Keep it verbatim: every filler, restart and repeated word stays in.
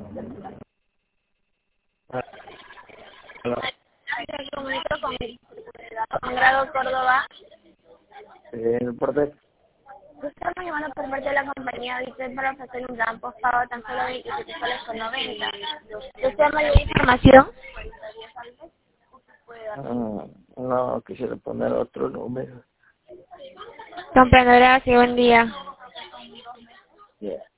Se comunicó con con Grado Córdoba. Eh, por de... Estamos llamando por parte de la compañía Dice para ofrecer un gran postpago tan solo veintisiete soles con noventa. ¿Desea mayor información? Ah, no, quisiera poner otro número. Comprendo, gracias, buen día. Yeah.